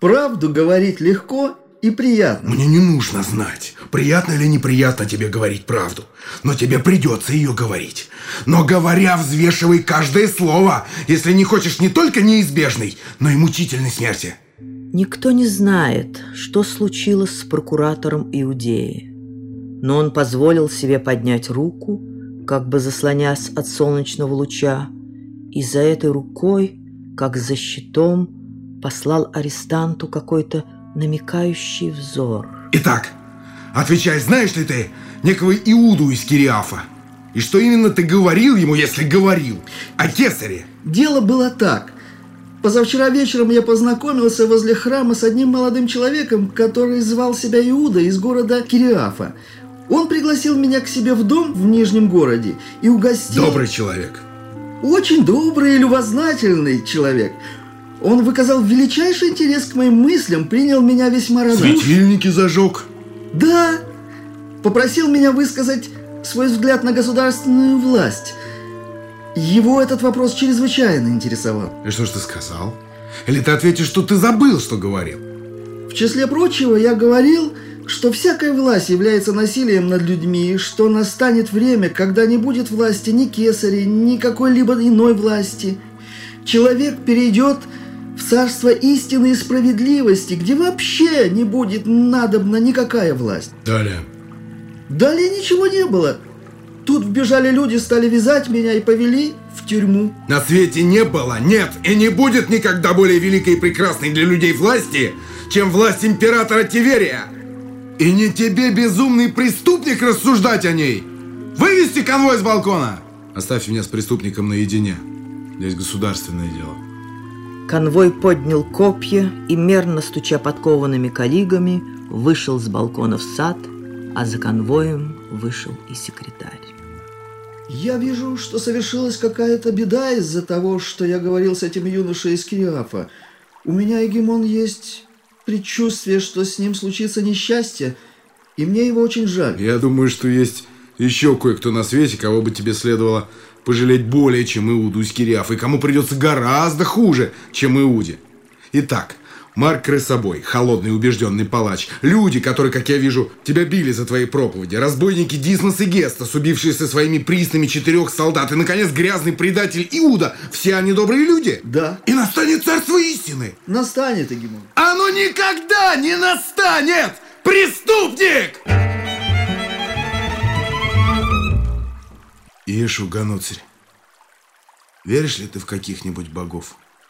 Правду говорить легко и приятно. Мне не нужно знать, приятно или неприятно тебе говорить правду. Но тебе придется ее говорить. Но говоря, взвешивай каждое слово, если не хочешь не только неизбежной, но и мучительной смерти. Никто не знает, что случилось с прокуратором Иудеи. Но он позволил себе поднять руку, как бы заслоняясь от солнечного луча, и за этой рукой, как за щитом, послал арестанту какой-то намекающий взор. Итак, отвечай, знаешь ли ты некого Иуду из Кириафа? И что именно ты говорил ему, если говорил, о кесаре? Дело было так. Позавчера вечером я познакомился возле храма с одним молодым человеком, который звал себя Иуда из города Кириафа. Он пригласил меня к себе в дом в Нижнем городе и угостил... Добрый человек. Очень добрый и любознательный человек. Он выказал величайший интерес к моим мыслям, принял меня весьма радушно. Светильники зажег? Да. Попросил меня высказать свой взгляд на государственную власть. Его этот вопрос чрезвычайно интересовал. И что ж ты сказал? Или ты ответишь, что ты забыл, что говорил? В числе прочего, я говорил, что всякая власть является насилием над людьми, и что настанет время, когда не будет власти ни кесаря, ни какой-либо иной власти. Человек перейдет в царство истины и справедливости, где вообще не будет надобна никакая власть. Далее. Далее ничего не было. Тут вбежали люди, стали вязать меня и повели в тюрьму. На свете не было, нет и не будет никогда более великой и прекрасной для людей власти, чем власть императора Тиверия. И не тебе, безумный преступник, рассуждать о ней. Вывести конвой с балкона. Оставь меня с преступником наедине. Здесь государственное дело. Конвой поднял копья и, мерно стуча подкованными калигами, вышел с балкона в сад, а за конвоем вышел и секретарь. Я вижу, что совершилась какая-то беда из-за того, что я говорил с этим юношей из Кириафа. У меня, Егемон, есть предчувствие, что с ним случится несчастье, и мне его очень жаль. Я думаю, что есть еще кое-кто на свете, кого бы тебе следовало пожалеть более, чем Иуду из Кириафа, и кому придется гораздо хуже, чем Иуде. Итак, Марк Крысобой, холодный убежденный палач, люди, которые, как я вижу, тебя били за твои проповеди, разбойники Дисмос и Гестас, убившие со своими приснами 4 солдат, и, наконец, грязный предатель Иуда, все они добрые люди? Да. И настанет царство истины. Настанет, Егемон. Оно никогда не настанет, преступник! Иешу Ганоцарь, веришь ли ты в каких-нибудь богов?